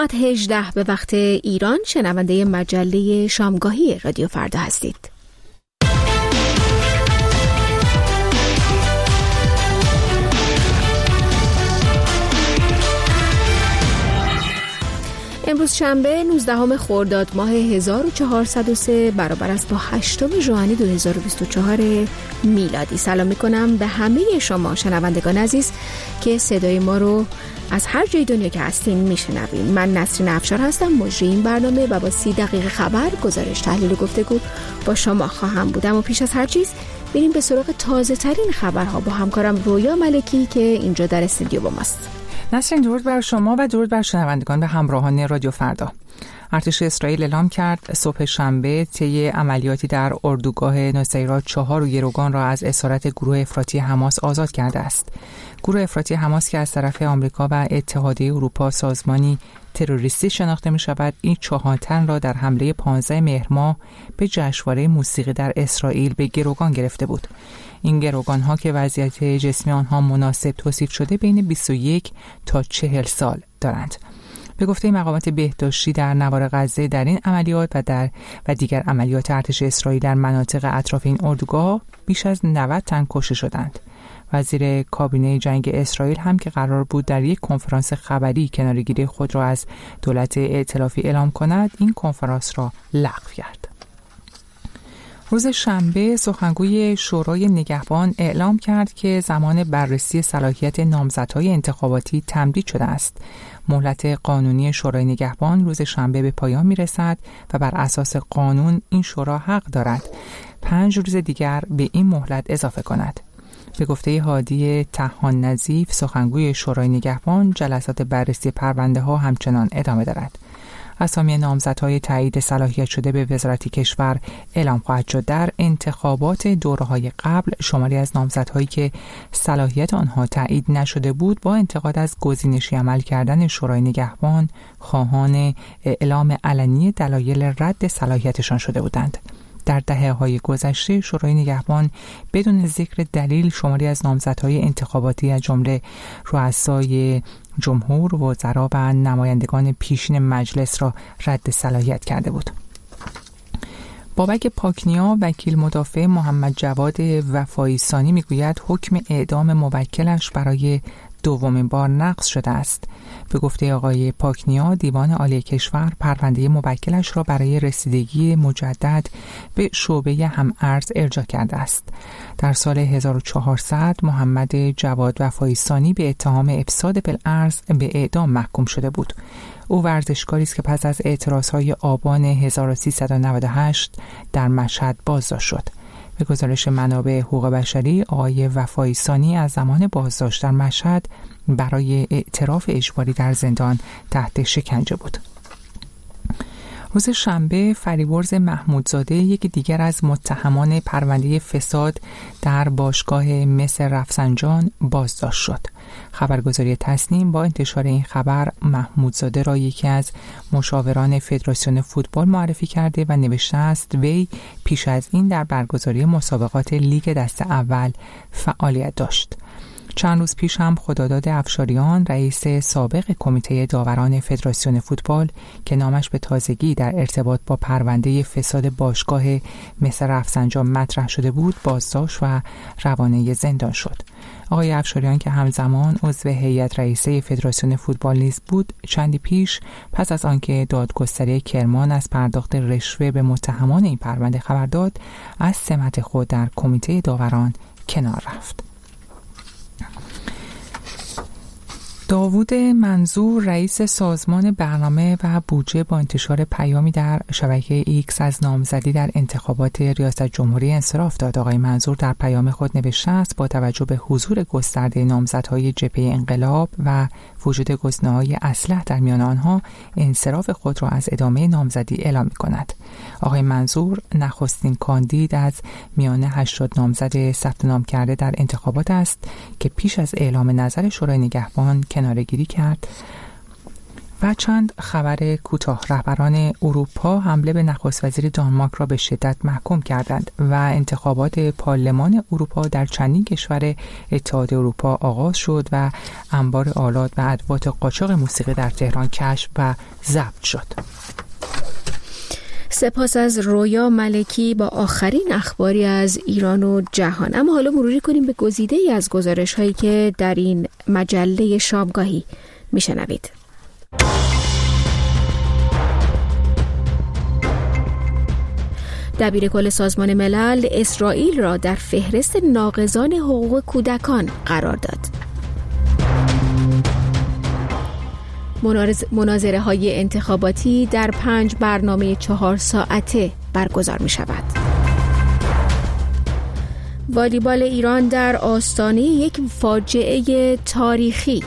ساعت 18 به وقت ایران شنونده مجله شامگاهی رادیو فردا هستید. امروز شنبه 19 خرداد ماه 1403 برابر است با 8 ژوئن 2024 میلادی. سلام میکنم به همه شما شنوندگان عزیز که صدای ما رو از هر جای دنیا که هستین میشنوین. من نسرین افشار هستم، مجری این برنامه و با 30 دقیقه خبر، گزارش، تحلیل و گفتگو با شما خواهم بودم. و پیش از هر چیز بریم به سراغ تازه ترین خبرها با همکارم رویا ملکی که اینجا در استودیو با ماست. نسرین، درود بر شما و درود بر شنوندگان و همراهان رادیو فردا. ارتش اسرائیل اعلام کرد صبح شنبه طی عملیاتی در اردوگاه نصیرات 4 گروگان را از اسارت گروه افراطی حماس آزاد کرده است. گروه افراطی حماس که از طرف آمریکا و اتحادیه اروپا سازمانی تروریستی شناخته می شود، این 4 تن را در حمله 15 مهر ماه به جشنواره موسیقی در اسرائیل به گروگان گرفته بود. این گروگان ها که وضعیت جسمی آنها مناسب توصیف شده بین 21 تا 40 سال دارند. به گفته مقامات بهداشتی در نوار غزه در این عملیات و دیگر عملیات ارتش اسرائیل در مناطق اطراف این اردوگاه بیش از 90 تن کشته شدند. وزیر کابینه جنگ اسرائیل هم که قرار بود در یک کنفرانس خبری کناره‌گیری خود را از دولت ائتلافی اعلام کند، این کنفرانس را لغو کرد. روز شنبه سخنگوی شورای نگهبان اعلام کرد که زمان بررسی صلاحیت نامزدهای انتخاباتی تمدید شده است. مهلت قانونی شورای نگهبان روز شنبه به پایان می‌رسد و بر اساس قانون این شورا حق دارد 5 روز دیگر به این مهلت اضافه کند. به گفته هادی طحان نظیف، سخنگوی شورای نگهبان، جلسات بررسی پرونده‌ها همچنان ادامه دارد. اسامی نامزدهای تایید صلاحیت شده به وزارت کشور اعلام خواهد شد. در انتخابات دوره‌های قبل شماری از نامزدهایی که صلاحیت آنها تایید نشده بود با انتقاد از گزینشی عمل کردن شورای نگهبان خواهان اعلام علنی دلایل رد صلاحیتشان شده بودند. در دهه‌های گذشته شورای نگهبان بدون ذکر دلیل شماری از نامزدهای انتخاباتی از جمله رؤسای جمهور، وزرا و نمایندگان پیشین مجلس را رد صلاحیت کرده بود. بابک پاکنیا، وکیل مدافع محمد جواد وفایی ثانی، میگوید حکم اعدام موکلش برای دومین بار نقض شده است. به گفته آقای پاکنیا، دیوان عالی کشور پرونده موکلش را برای رسیدگی مجدد به شعبه هم‌ارز ارجاع کرده است. در سال 1400 محمد جواد وفایی ثانی به اتهام افساد بالارض به اعدام محکوم شده بود. او ورزشکاری است که پس از اعتراضهای آبان 1398 در مشهد بازداشت شد. به گزارش منابع حقوق بشری، آقای وفایی ثانی از زمان بازداشت در مشهد برای اعتراف اجباری در زندان تحت شکنجه بود. روز شنبه فریبرز محمودزاده، یکی دیگر از متهمان پرونده فساد در باشگاه مس رفسنجان، بازداشت شد. خبرگزاری تسنیم با انتشار این خبر محمودزاده را یکی از مشاوران فدراسیون فوتبال معرفی کرده و نوشته است وی پیش از این در برگزاری مسابقات لیگ دسته اول فعالیت داشت. چند روز پیش هم خداداد افشاریان، رئیس سابق کمیته داوران فدراسیون فوتبال که نامش به تازگی در ارتباط با پرونده فساد باشگاه مس رفسنجان مطرح شده بود، بازداشت و روانه زندان شد. آقای افشاریان که همزمان عضو هیئت رئیسه فدراسیون فوتبال نیز بود، چندی پیش پس از آنکه دادگستری کرمان از پرداخت رشوه به متهمان این پرونده خبر داد، از سمت خود در کمیته داوران کنار رفت. داوود منظور، رئیس سازمان برنامه و بودجه، با انتشار پیامی در شبکه ایکس از نامزدی در انتخابات ریاست جمهوری انصراف داد. آقای منظور در پیام خود نوشته است با توجه به حضور گسترده نامزدهای جبهه انقلاب و وجود گزینه‌های اصلح در میان آنها، انصراف خود را از ادامه نامزدی اعلام می‌کند. آقای منظور نخستین کاندید از میان 80 نامزد ثبت نام کرده در انتخابات است که پیش از اعلام نظر شورای نگهبان کناره‌گیری کرد و چند خبر کوتاه. رهبران اروپا حمله به نخست وزیر دانمارک را به شدت محکوم کردند و انتخابات پارلمان اروپا در چندین کشور اتحاد اروپا آغاز شد و انبار آلات و ادوات قاچاق موسیقی در تهران کشف و ضبط شد. سپاس از رویا ملکی با آخرین اخباری از ایران و جهان. اما حالا مروری کنیم به گزیده‌ای از گزارش‌هایی که در این مجله شامگاهی میشنوید. دبیرکل سازمان ملل اسرائیل را در فهرست ناقضان حقوق کودکان قرار داد. مناظره‌های انتخاباتی در 5 برنامه 4 ساعته برگزار می شود. والیبال ایران در آستانه یک فاجعه تاریخی.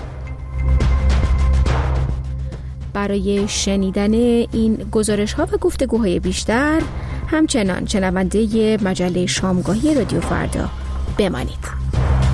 برای شنیدن این گزارش‌ها و گفتگوهای بیشتر همچنان شنونده مجله شامگاهی رادیو فردا بمانید.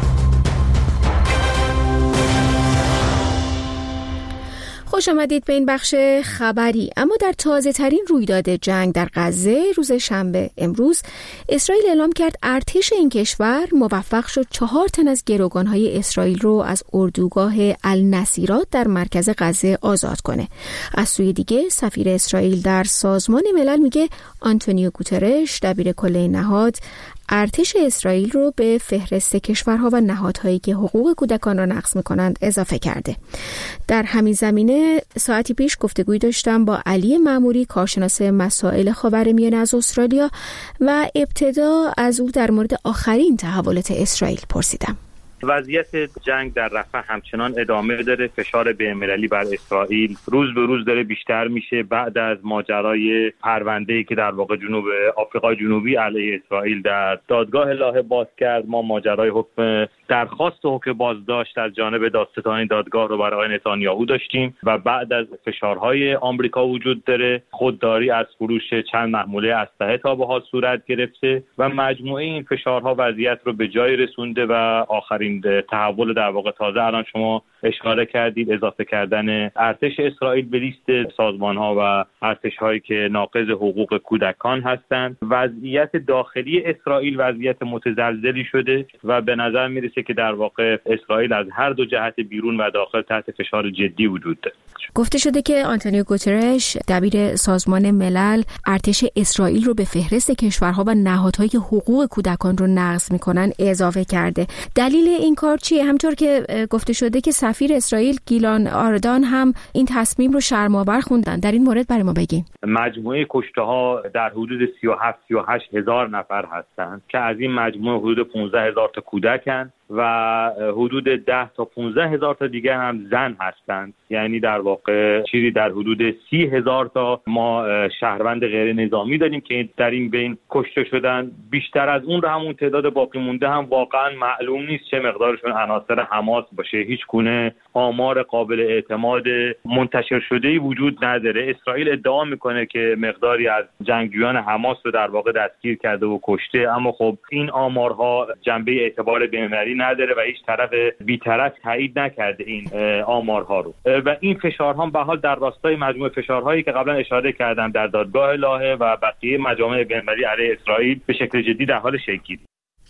خوش آمدید به این بخش خبری. اما در تازه ترین رویداد جنگ در غزه روز شنبه امروز اسرائیل اعلام کرد ارتش این کشور موفق شد 4 تن از گروگان‌های اسرائیل رو از اردوگاه النصیرات در مرکز غزه آزاد کنه. از سوی دیگه سفیر اسرائیل در سازمان ملل میگه آنتونیو گوترش دبیرکل این نهاد ارتش اسرائیل رو به فهرست کشورها و نهادهایی که حقوق کودکان را نقض می‌کنند اضافه کرده. در همین زمینه ساعتی پیش گفتگوی داشتم با علی ماموری کارشناس مسائل خاورمیانه از استرالیا و ابتدا از او در مورد آخرین تحولات اسرائیل پرسیدم. وضعیت جنگ در رفح همچنان ادامه داره. فشار بین‌المللی بر اسرائیل روز به روز داره بیشتر میشه. بعد از ماجرای پرونده‌ای که در واقع جنوب آفریقای جنوبی علیه اسرائیل در دادگاه لاهه باز کرد، ما ماجرای درخواست حکم بازداشت از جانب دادستان دادگاه رو برای آقای نتانیاهو داشتیم و بعد از فشارهای آمریکا وجود داره خودداری از فروش چند محموله اسلحه تا به حال صورت گرفته و مجموعه این فشارها وضعیت رو به جای رسونده و آخرین تحول در واقع تازه الان شما اشاره کردید اضافه کردن ارتش اسرائیل به لیست سازمان‌ها و ارتش‌هایی که ناقض حقوق کودکان هستند. وضعیت داخلی اسرائیل وضعیت متزلزلی شده و به نظر میرسه که در واقع اسرائیل از هر دو جهت بیرون و داخل تحت فشار جدی وجود داره. گفته شده که آنتونیو گوترش دبیر سازمان ملل ارتش اسرائیل رو به فهرست کشورها و نهادهایی که حقوق کودکان رو نقض میکنن اضافه کرده. دلیل این کار چیه؟ همطور که گفته شده که سفیر اسرائیل گیلان آردان هم این تصمیم رو شرم‌آور خوندن. در این مورد برای ما بگین. مجموعه کشته‌ها در حدود 37-38 هزار نفر هستند که از این مجموعه حدود 15 هزار تا کودکن و حدود 10 تا 15 هزار تا دیگه هم زن هستند. یعنی در واقع چیزی در حدود 30 هزار تا ما شهروند غیر نظامی داریم که در این بین کشته شدن. بیشتر از اون رو همون تعداد باقی مونده هم واقعا معلوم نیست چه مقدارشون عناصر حماس باشه. هیچ گونه آمار قابل اعتماد منتشر شده‌ای وجود نداره. اسرائیل ادعا میکنه که مقداری از جنگجویان حماس رو در واقع دستگیر کرده و کشته، اما خب این آمارها جنبه اعتبار بین‌المللی نداره و هیچ طرف بی‌طرف تایید نکرده این آمارها رو و این فشارها به حال در راستای مجموعه فشارهایی که قبلا اشاره کردم در دادگاه لاهه و بقیه مجامع بین‌المللی علیه اسرائیل به شکل جدی در حال شکل‌گیری.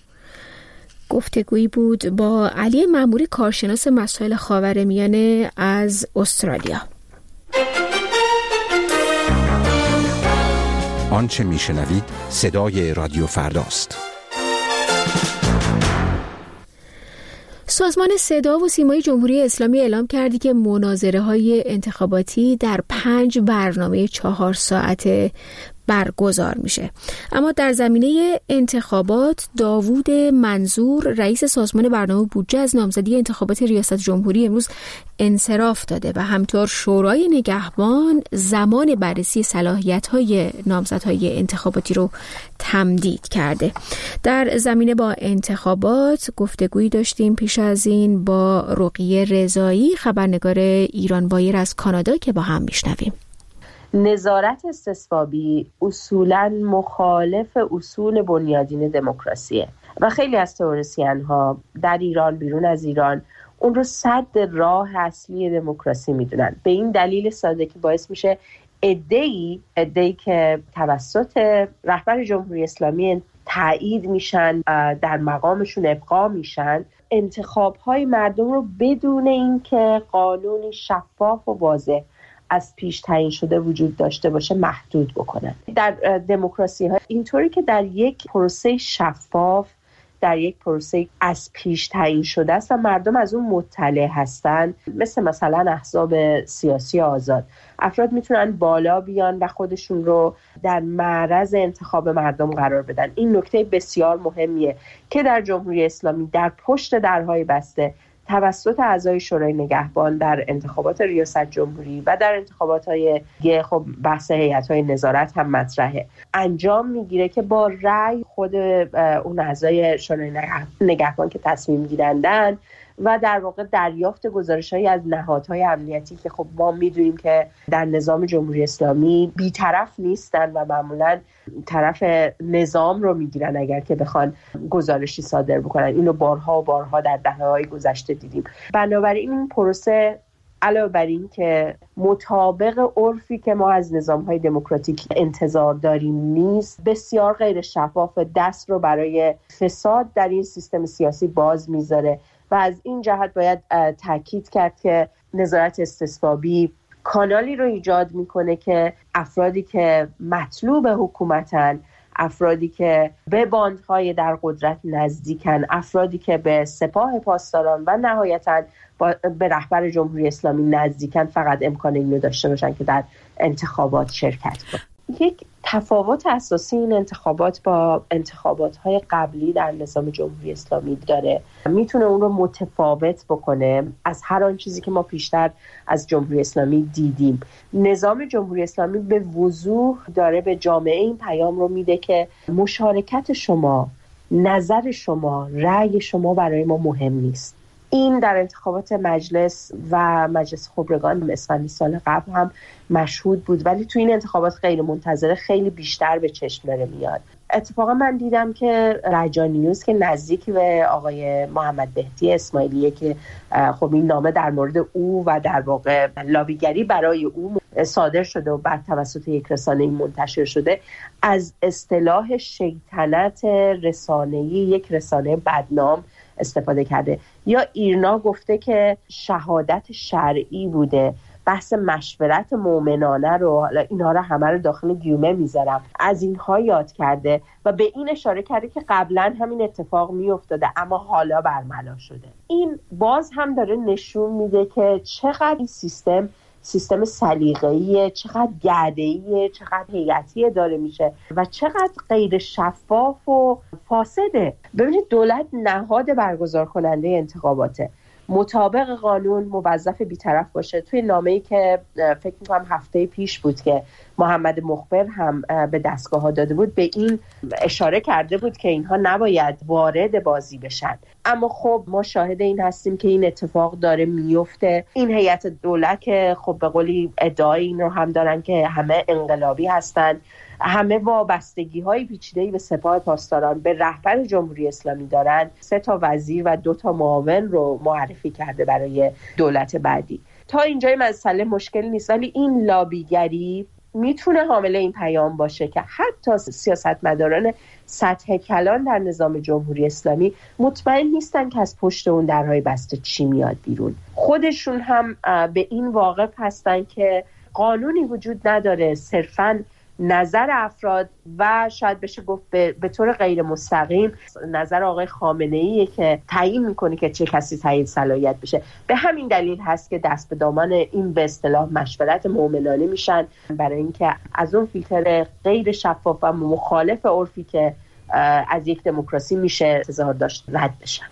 گفتگویی بود با علی ماموری کارشناس مسائل خاورمیانه از استرالیا. آنچه میشنوید صدای رادیو فرداست. سازمان صدا و سیمای جمهوری اسلامی اعلام کردی که مناظره‌های انتخاباتی در 5 برنامه 4 ساعته برگزار میشه. اما در زمینه انتخابات داوود منظور رئیس سازمان برنامه بودجه از نامزدی انتخابات ریاست جمهوری امروز انصراف داده و همطور شورای نگهبان زمان بررسی صلاحیت‌های نامزدهای انتخاباتی رو تمدید کرده. در زمینه با انتخابات گفتگویی داشتیم پیش از این با رقیه رضایی خبرنگار ایران وایر از کانادا که با هم میشنویم. نظارت استصوابی اصولاً مخالف اصول بنیادین دموکراسیه و خیلی از تئوریسین‌ها در ایران بیرون از ایران اون رو سد راه اصلی دموکراسی میدونن. به این دلیل ساده که باعث میشه عده‌ای که توسط رهبر جمهوری اسلامی تایید میشن، در مقامشون ابقا میشن، انتخاب‌های مردم رو بدون اینکه قانونی شفاف و واضح از پیش تعیین شده وجود داشته باشه محدود بکنن. در دموکراسی ها اینطوری که در یک پروسه شفاف، در یک پروسه از پیش تعیین شده است و مردم از اون مطلع هستن، مثلا احزاب سیاسی آزاد، افراد میتونن بالا بیان و خودشون رو در معرض انتخاب مردم قرار بدن. این نکته بسیار مهمیه که در جمهوری اسلامی در پشت درهای بسته توسط اعضای شورای نگهبان در انتخابات ریاست جمهوری و در انتخابات‌های خب بحث هیئت‌های نظارت هم مطرحه، انجام میگیره که با رأی خود اون اعضای شورای نگهبان که تصمیم گیرندن و در واقع دریافت گزارش‌هایی از نهادهای امنیتی که خب ما می‌دونیم که در نظام جمهوری اسلامی بی‌طرف نیستن و معمولاً طرف نظام رو میگیرن اگر که بخوان گزارشی صادر بکنن. اینو بارها و بارها در دهه‌های گذشته دیدیم. بنابراین این پروسه علاوه بر این که مطابق عرفی که ما از نظام‌های دموکراتیک انتظار داریم نیست، بسیار غیر شفاف، دست رو برای فساد در این سیستم سیاسی باز میذاره و از این جهت باید تاکید کرد که نظارت استصوابی کانالی رو ایجاد میکنه که افرادی که مطلوب حکومتن، افرادی که به باندهای در قدرت نزدیکن، افرادی که به سپاه پاسداران و نهایتاً به رهبر جمهوری اسلامی نزدیکن فقط امکان اینو داشته باشن که در انتخابات شرکت کنن. یک تفاوت اساسی این انتخابات با انتخابات‌های قبلی در نظام جمهوری اسلامی داره، میتونه اون رو متفاوت بکنه از هر آن چیزی که ما پیشتر از جمهوری اسلامی دیدیم. نظام جمهوری اسلامی به وضوح داره به جامعه این پیام رو میده که مشارکت شما، نظر شما، رأی شما برای ما مهم نیست. این در انتخابات مجلس و مجلس خبرگان اسفند سال قبل هم مشهود بود، ولی تو این انتخابات غیر منتظره خیلی بیشتر به چشم داره میاد. اتفاقا من دیدم که رجا نیوز که نزدیک به آقای محمد مهدی اسماعیلیه که خب این نامه در مورد او و در واقع لابیگری برای او صادر شده و بعد توسط یک رسانه منتشر شده، از اصطلاح شیطنت رسانه‌ای، یک رسانه بدنام استفاده کرده. یا ایرنا گفته که شهادت شرعی بوده، بحث مشورت مؤمنانه رو، حالا اینها رو همه رو داخل گیومه میذارم، از اینها یاد کرده و به این اشاره کرده که قبلا همین اتفاق میافتاده اما حالا برملا شده. این باز هم داره نشون میده که چقدر این سیستم سلیقه‌ایه، چقدر گرده‌ایه، چقدر هیئتیه داره میشه و چقدر غیر شفاف و فاسده. ببینید دولت نهاد برگزار کننده انتخاباته، مطابق قانون موظف بی‌طرف باشه. توی نامه‌ای که فکر می‌کنم هفته پیش بود که محمد مخبر هم به دستگاه‌ها داده بود، به این اشاره کرده بود که اینها نباید وارد بازی بشن. اما خب ما شاهد این هستیم که این اتفاق داره میفته. این هیئت دولت که خب به قولی ادعای این رو هم دارن که همه انقلابی هستن، همه وابستگی‌های پیچیده‌ای به سپاه پاسداران، به رهبر جمهوری اسلامی دارن، 3 وزیر و 2 معاون رو معرفی کرده برای دولت بعدی. تا اینجای مسئله مشکل نیست، ولی این لابیگری میتونه حامل این پیام باشه که حتی سیاستمداران سطح کلان در نظام جمهوری اسلامی مطمئن نیستن که از پشت اون درهای بسته چی میاد بیرون. خودشون هم به این واقف هستن که قانونی وجود نداره، صرفاً نظر افراد و شاید بشه گفت به طور غیر مستقیم نظر آقای خامنه‌ایه که تعیین میکنه که چه کسی تایید صلاحیت بشه. به همین دلیل هست که دست به دامان این به اصطلاح مشورت مؤمنانه میشن برای اینکه از اون فیلتر غیر شفاف و مخالف عرفی که از یک دموکراسی میشه انتظار داشت رد بشن.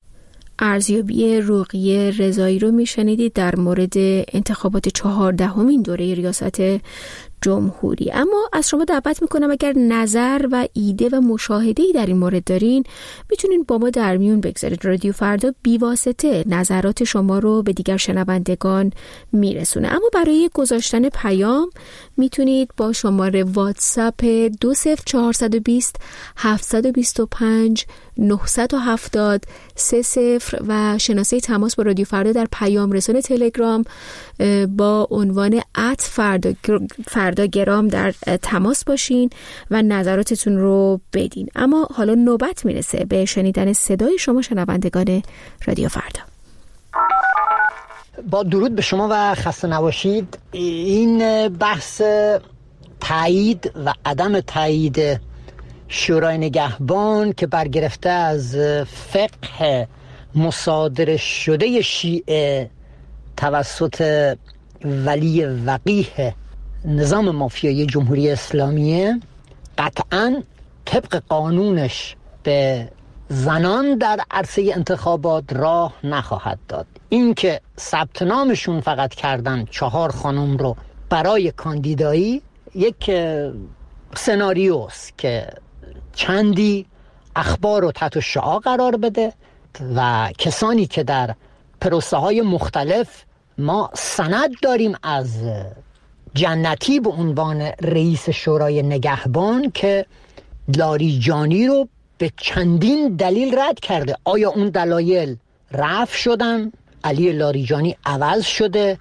ارزیابی رقیه رضایی رو میشنیدید در مورد انتخابات 14مین دوره ریاست جمهوری. اما از شما دعوت میکنم اگر نظر و ایده و مشاهده‌ای در این مورد دارین میتونین با ما در میون بگذارید. رادیو فردا بی‌واسطه نظرات شما رو به دیگر شنوندگان میرسونه. اما برای گذاشتن پیام میتونید با شماره واتساپ 20420 725 970 30 و شناسه تماس با رادیو فردا در پیام رسان تلگرام با عنوان @فرداگرام در تماس باشین و نظراتتون رو بدین. اما حالا نوبت میرسه به شنیدن صدای شما شنوندگان رادیو فردا. با درود به شما و خسته نباشید. این بحث تایید و عدم تایید شورای نگهبان که برگرفته از فقه مصادره شده شیعه توسط ولی وقیه نظام مافیایی جمهوری اسلامیه قطعاً طبق قانونش به زنان در عرصه انتخابات راه نخواهد داد. این که ثبت نامشون فقط کردن 4 خانم رو برای کاندیدایی یک سناریوست که چندی اخبار رو تحت شعاع قرار بده و کسانی که در پروسه های مختلف ما سند داریم از جنتی به عنوان رئیس شورای نگهبان که لاریجانی رو به چندین دلیل رد کرده. آیا اون دلایل رفع شدن؟ علی لاریجانی عوض شده؟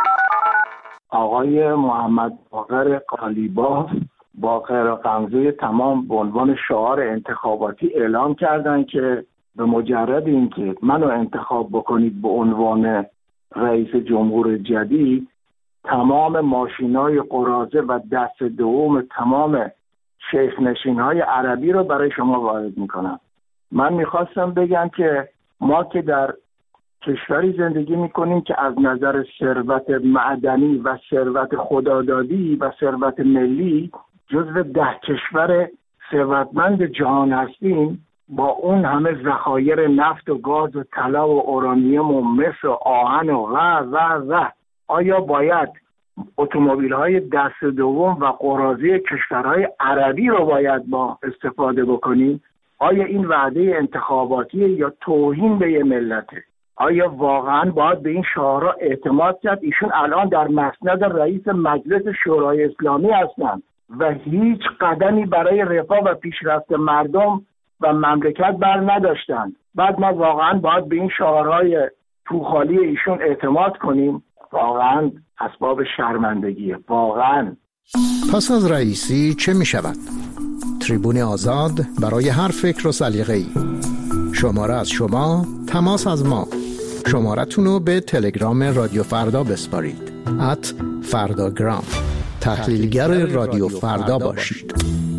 آقای محمد باقر قالیباف با خیر غمزه تمام به عنوان شعار انتخاباتی اعلام کردن که به مجرد اینکه منو انتخاب بکنید به عنوان رئیس جمهور جدید، تمام ماشینای قراضه و دست دوم تمام شیخ نشین‌های عربی رو برای شما وارد میکنم. من میخواستم بگم که ما که در کشوری زندگی میکنیم که از نظر ثروت معدنی و ثروت خدادادی و ثروت ملی جزو 10 کشور ثروتمند جهان هستیم، با اون همه ذخایر نفت و گاز و طلا و اورانیوم و مس و آهن و آیا باید اتومبیل‌های دست دوم و قراضه کشورهای عربی رو باید ما استفاده بکنیم؟ آیا این وعده انتخاباتیه یا توهین به یه ملته؟ آیا واقعا باید به این شعارها اعتماد کرد؟ ایشون الان در مسند رئیس مجلس شورای اسلامی هستند و هیچ قدمی برای رفاه و پیشرفت مردم و مملکت بر نداشتند. بعد ما واقعا باید به این شعارهای توخالی ایشون اعتماد کنیم؟ واقعا اسباب شرمندگیه. واقعا. پس از رئیسی چه می شود؟ تریبون آزاد برای هر فکر و سلیقه‌ای. شماره از شما، تماس از ما. شمارتونو به تلگرام رادیو فردا بسپارید. @فرداگرام. تحلیلگر رادیو فردا باشید.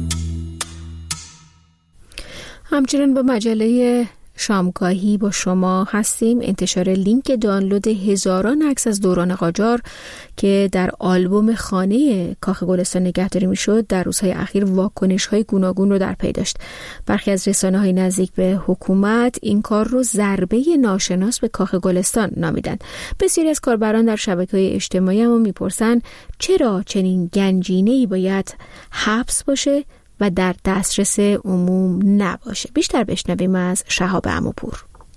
همچنین با مجله شامگاهی با شما هستیم. انتشار لینک دانلود هزاران عکس از دوران قاجار که در آلبوم خانه کاخ گلستان نگهداری میشد در روزهای اخیر واکنش‌های گوناگون رو در پی داشت. برخی از رسانه‌های نزدیک به حکومت این کار رو ضربه ناشناس به کاخ گلستان نامیدن. بسیاری از کاربران در شبکه‌های اجتماعی هم میپرسن چرا چنین گنجینه‌ای باید حبس باشه و در دسترس عموم نباشه. بیشتر بشنویم از شهاب عموپور.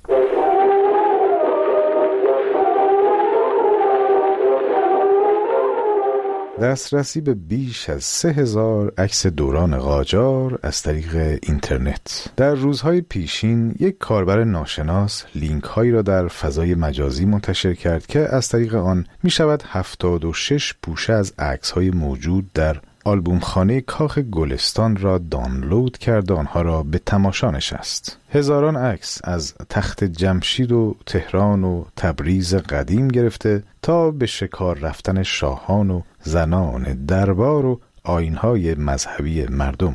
دسترسی به بیش از 3000 عکس دوران قاجار از طریق اینترنت. در روزهای پیشین یک کاربر ناشناس لینک هایی را در فضای مجازی منتشر کرد که از طریق آن می شود 76 پوشه از عکس های موجود در آلبوم خانه کاخ گلستان را دانلود کرد و آنها را به تماشا نشست. هزاران عکس از تخت جمشید و تهران و تبریز قدیم گرفته تا به شکار رفتن شاهان و زنان دربار و آیین‌های مذهبی مردم.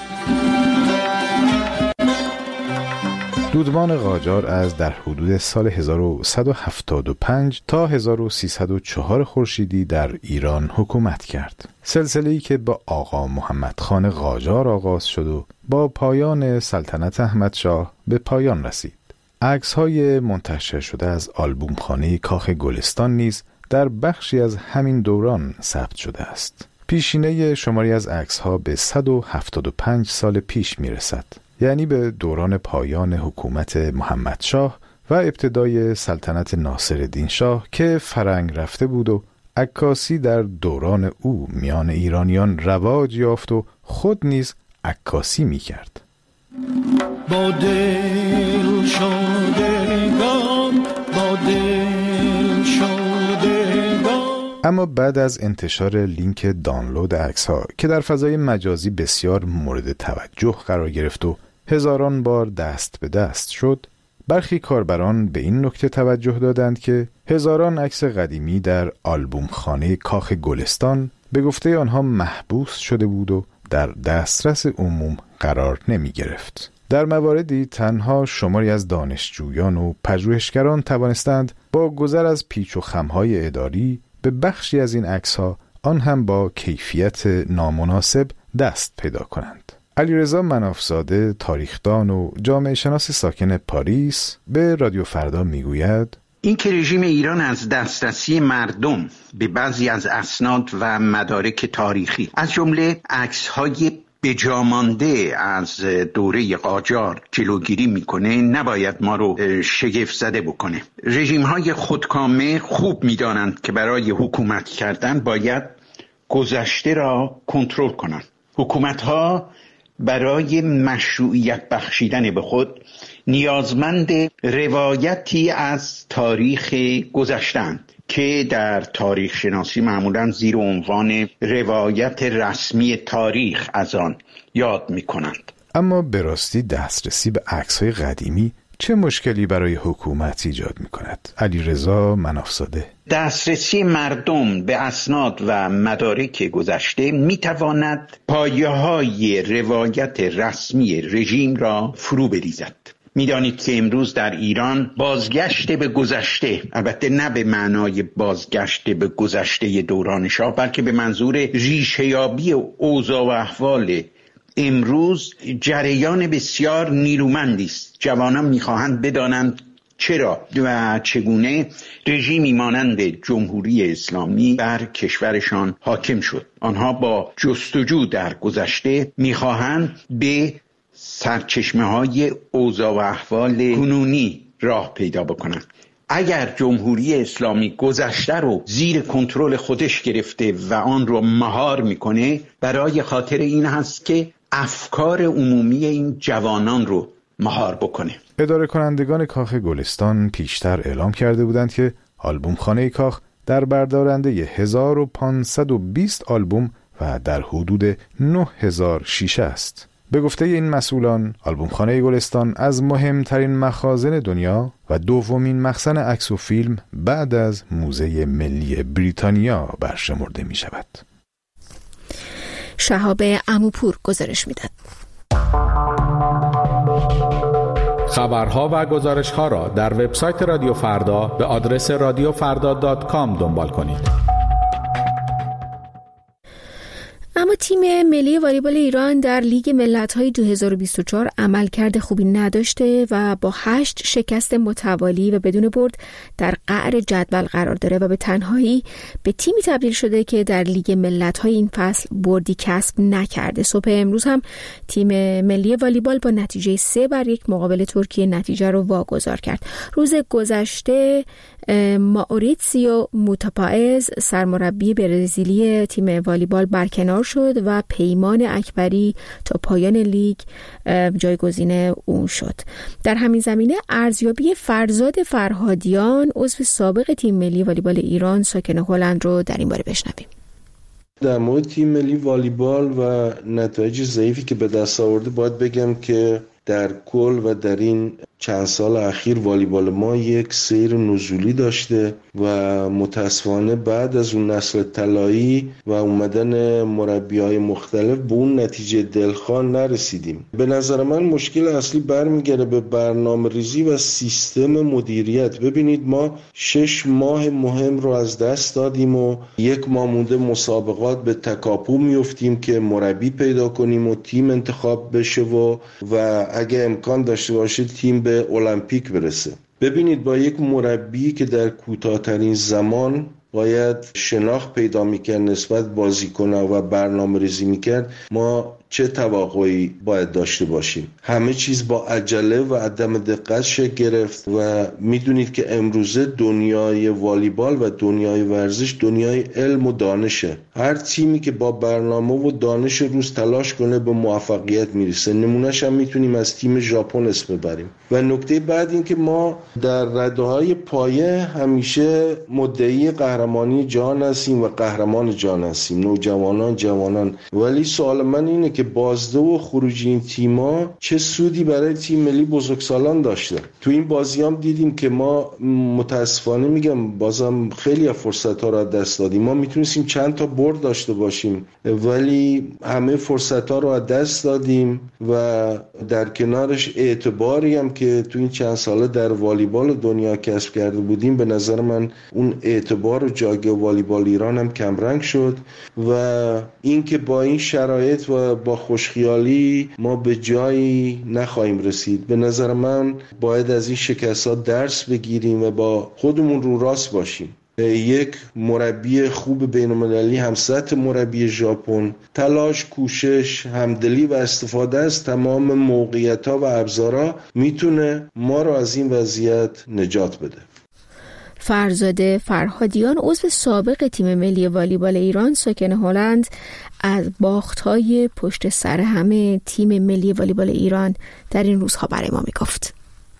دودمان قاجار از در حدود سال 1175 تا 1304 خورشیدی در ایران حکومت کرد. سلسله‌ای که با آقا محمد خان قاجار آغاز شد و با پایان سلطنت احمدشاه به پایان رسید. عکس‌های منتشر شده از آلبوم خانه کاخ گلستان نیز در بخشی از همین دوران ثبت شده است. پیشینه شماری از عکس‌ها به 175 سال پیش میرسد، یعنی به دوران پایان حکومت محمدشاه و ابتدای سلطنت ناصرالدین شاه که فرنگ رفته بود و عکاسی در دوران او میان ایرانیان رواج یافت و خود نیز عکاسی می‌کرد. با دل شدگان، با دل شدگان. اما بعد از انتشار لینک دانلود عکس‌ها که در فضای مجازی بسیار مورد توجه قرار گرفت و هزاران بار دست به دست شد، برخی کاربران به این نکته توجه دادند که هزاران عکس قدیمی در آلبوم خانه کاخ گلستان به گفته آنها محبوس شده بود و در دسترس عموم قرار نمی گرفت. در مواردی تنها شماری از دانشجویان و پژوهشگران توانستند با گذر از پیچ و خم‌های اداری به بخشی از این عکس‌ها، آن هم با کیفیت نامناسب، دست پیدا کنند. علیرضا منافزاده، تاریخدان و جامعه شناس ساکن پاریس، به رادیو فردا میگوید این که رژیم ایران از دسترسی مردم به بعضی از اسناد و مدارک تاریخی از جمله عکس‌های بجامانده از دوره قاجار جلوگیری میکنه نباید ما رو شگفت زده بکنه. رژیم‌های خودکامه خوب میدانند که برای حکومت کردن باید گذشته را کنترل کنند. حکومت‌ها برای مشروعیت بخشیدن به خود نیازمند روایتی از تاریخ گذشته‌اند که در تاریخ شناسی معمولاً زیر عنوان روایت رسمی تاریخ از آن یاد می‌کنند. اما به راستی دسترسی به عکس‌های قدیمی چه مشکلی برای حکومت ایجاد می‌کند؟ علیرضا منافزاده: دسترسی مردم به اسناد و مدارک گذشته می‌تواند پایه‌های روایت رسمی رژیم را فرو بریزد. می‌دانید که امروز در ایران بازگشت به گذشته، البته نه به معنای بازگشت به گذشته دوران شاه، بلکه به منظور ریشه‌یابی اوضاع و احوال امروز، جریان بسیار نیرومندی است. جوانان می‌خواهند بدانند چرا و چگونه رژیمی مانند جمهوری اسلامی بر کشورشان حاکم شد. آنها با جستجو در گذشته می‌خواهند به سرچشمه‌های اوضاع و احوال کنونی راه پیدا بکنند. اگر جمهوری اسلامی گذشته رو زیر کنترل خودش گرفته و آن رو مهار میکنه، برای خاطر این هست که افکار عمومی این جوانان رو مهار بکنه. اداره کنندگان کاخ گلستان پیشتر اعلام کرده بودند که آلبوم خانه کاخ در بردارنده 1520 آلبوم و در حدود 9000 شیشه است. به گفته این مسئولان، آلبوم خانه گلستان از مهمترین مخازن دنیا و دومین مخزن عکس و فیلم بعد از موزه ملی بریتانیا برشمرده می شود. شهاب عموپور گزارش میداد. خبرها و گزارشها را در وبسایت رادیو فردا به آدرس radiofarda.com دنبال کنید. اما تیم ملی والیبال ایران در لیگ ملت‌های 2024 عملکرد خوبی نداشته و با 8 شکست متوالی و بدون برد در قعر جدول قرار داره و به تنهایی به تیمی تبدیل شده که در لیگ ملت‌های این فصل بردی کسب نکرده. صبح امروز هم تیم ملی والیبال با نتیجه 3-1 مقابل ترکیه نتیجه رو واگذار کرد. روز گذشته ماوریتسیو موتاپائز سرمربی برزیلی تیم والیبال برکنار شد و پیمان اکبری تا پایان لیگ جایگزین اون شد. در همین زمینه ارزیابی فرزاد فرهادیان عضو سابق تیم ملی والیبال ایران ساکن هلند رو در این باره بشنویم. در مورد تیم ملی والیبال و نتایج ضعیفی که به دست آورده باید بگم که در کل و در این چند سال اخیر والیبال ما یک سیر نزولی داشته و متاسفانه بعد از اون نسل طلایی و اومدن مربیای مختلف به اون نتیجه دلخواه نرسیدیم. به نظر من مشکل اصلی برمیگرده به برنامه ریزی و سیستم مدیریت. ببینید ما 6 ماه مهم رو از دست دادیم و 1 ماه مونده مسابقات به تکاپو میفتیم که مربی پیدا کنیم و تیم انتخاب بشه و اگه امکان داشته باشه تیم به المپیک برسه. ببینید با یک مربی که در کوتاه‌ترین زمان باید شناخت پیدا میکرد نسبت بازیکن‌ها و برنامه ریزی میکرد ما چه توقعی باید داشته باشیم. همه چیز با عجله و عدم دقت شکل گرفت و میدونید که امروزه دنیای والیبال و دنیای ورزش دنیای علم و دانشه. هر تیمی که با برنامه و دانش روز تلاش کنه به موفقیت میرسه. نمونهش هم میتونیم از تیم ژاپن اسم ببریم. و نکته بعد این که ما در رده‌های پایه همیشه مدعی قهرمانی جهان هستیم و قهرمان جهان هستیم، نوجوانان، جوانان. ولی سوال من اینه که بازده و خروج این تیم‌ها چه سودی برای تیم ملی بزرگسالان داشته؟ تو این بازیام دیدیم که ما متاسفانه میگم بازم خیلی از فرصت‌ها رو از دست دادیم. ما میتونستیم چند تا برد داشته باشیم ولی همه فرصت‌ها رو از دست دادیم و در کنارش اعتباری هم که تو این چند ساله در والیبال دنیا کسب کرده بودیم، به نظر من اون اعتبار و جایگاه والیبال ایران هم کمرنگ شد و این که با این شرایط و با خوشخیالی ما به جایی نخواهیم رسید. به نظر من باید از این شکست‌ها درس بگیریم و با خودمون رو راست باشیم. یک مربی خوب بین‌المللی همسطح مربی ژاپن تلاش، کوشش، همدلی و استفاده از تمام موقعیت‌ها و ابزارها میتونه ما رو از این وضعیت نجات بده. فرزاده فرهادیان عضو سابق تیم ملی والیبال ایران ساکن هلند از باخت‌های پشت سر همه تیم ملی والیبال ایران در این روزها برای ما میگفت.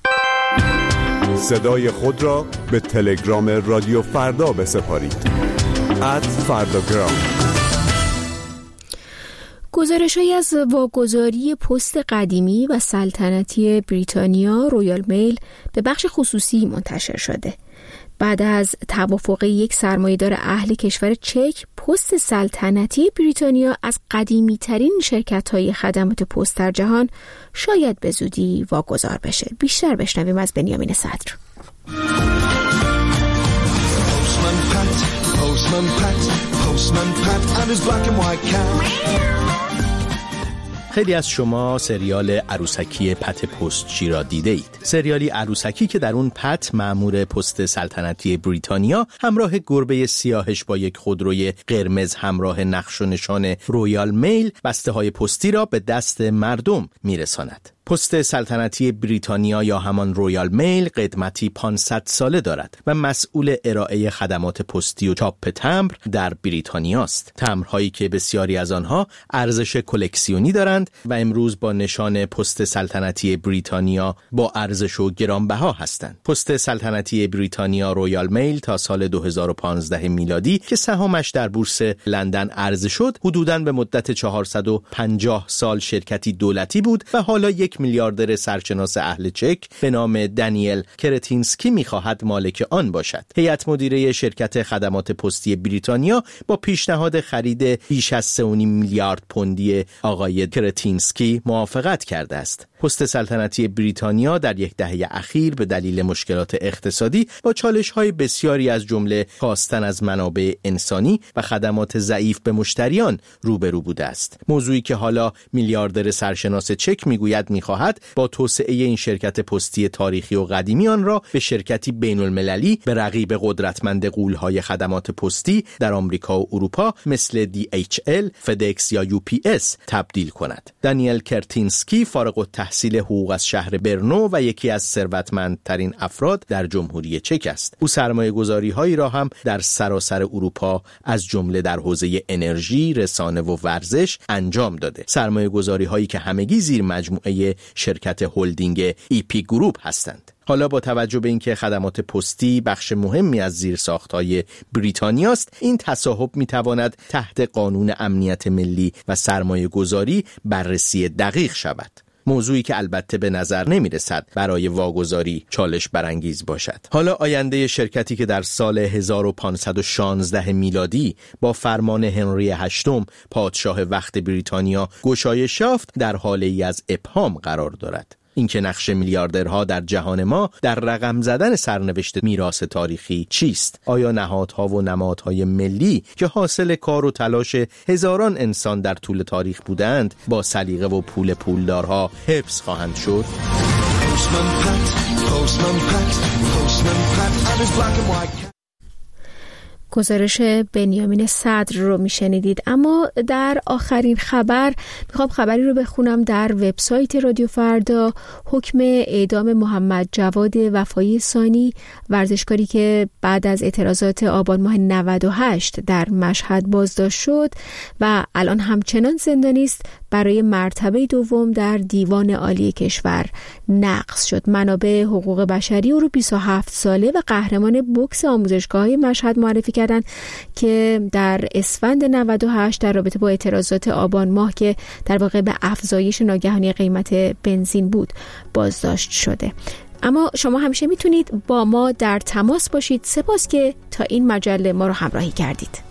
صدای خود را به تلگرام رادیو فردا بسپارید @فرداگرام. گزارش‌هایی از واگذاری پست قدیمی و سلطنتی بریتانیا رویال میل به بخش خصوصی منتشر شده. بعد از توافق یک سرمایه‌دار اهل کشور چک، پست سلطنتی بریتانیا از قدیمی‌ترین شرکت‌های خدمات پست در جهان شاید به زودی واگذار بشه. بیشتر بشنویم از بنیامین صدر. خیلی از شما سریال عروسکی پت پستچی را دیده اید. سریالی عروسکی که در اون پت مأمور پست سلطنتی بریتانیا همراه گربه سیاهش با یک خودروی قرمز همراه نقش و نشان رویال میل بسته های پستی را به دست مردم میرساند. پست سلطنتی بریتانیا یا همان رویال میل قدمتی 500 ساله دارد و مسئول ارائه خدمات پستی و چاپ تمبر در بریتانیا است. تمبرهایی که بسیاری از آنها ارزش کلکسیونی دارند و امروز با نشان پست سلطنتی بریتانیا با ارزش و گرانبها هستند. پست سلطنتی بریتانیا رویال میل تا سال 2015 میلادی که سهامش در بورس لندن عرضه شد، حدوداً به مدت 450 سال شرکتی دولتی بود و حالا یک میلیاردر سرشناس اهل چک به نام دانیل کرتینسکی می‌خواهد مالک آن باشد. هیئت مدیره شرکت خدمات پستی بریتانیا با پیشنهاد خرید بیش از 3.5 میلیارد پوندی آقای کرتینسکی موافقت کرده است. پست سلطنتی بریتانیا در یک دهه اخیر به دلیل مشکلات اقتصادی با چالش‌های بسیاری از جمله کاستن از منابع انسانی و خدمات ضعیف به مشتریان روبرو بوده است. موضوعی که حالا میلیاردر سرشناس چک میگوید میخواهد با توسعه این شرکت پستی تاریخی و قدیمی آن را به شرکتی بین‌المللی به رقیب قدرتمند غول‌های خدمات پستی در آمریکا و اروپا مثل DHL، فدکس یا UPS تبدیل کند. دانیل کرتینسکی فارغ التحصیل حقوق از شهر برنو و یکی از ثروتمندترین افراد در جمهوری چک است. او سرمایه‌گذاری‌هایی را هم در سراسر اروپا از جمله در حوزه انرژی، رسانه و ورزش انجام داده. سرمایه‌گذاری‌هایی که همگی زیر مجموعه شرکت هلدینگ ایپی گروپ هستند. حالا با توجه به اینکه خدمات پستی بخش مهمی از زیرساخت‌های بریتانیا است، این تصاحب می‌تواند تحت قانون امنیت ملی و سرمایه‌گذاری بررسی دقیق شود. موضوعی که البته به نظر نمی‌رسد برای واگذاری چالش برانگیز باشد. حالا آینده شرکتی که در سال 1516 میلادی با فرمان هنری هشتم پادشاه وقت بریتانیا گشایش یافت در حاله‌ای از ابهام قرار دارد. اینکه نقش میلیاردرها در جهان ما در رقم زدن سرنوشت میراث تاریخی چیست؟ آیا نهادها و نمادهای ملی که حاصل کار و تلاش هزاران انسان در طول تاریخ بودند با سلیقه و پول پولدارها حفظ خواهند شد؟ گزارش بنیامین صدر رو میشنیدید. اما در آخرین خبر میخوام خبری رو بخونم در وبسایت رادیو فردا. حکم اعدام محمد جواد وفایی ثانی، ورزشکاری که بعد از اعتراضات آبان ماه 98 در مشهد بازداشت شد و الان همچنان زندانی است، برای مرتبه دوم در دیوان عالی کشور نقض شد. منابع حقوق بشری او رو 27 ساله و قهرمان بوکس آموزشگاه‌های مشهد معرفی کردند که در اسفند 98 در رابطه با اعتراضات آبان ماه که در واقع به افزایش ناگهانی قیمت بنزین بود بازداشت شده. اما شما همیشه میتونید با ما در تماس باشید. سپاس که تا این مجله ما رو همراهی کردید.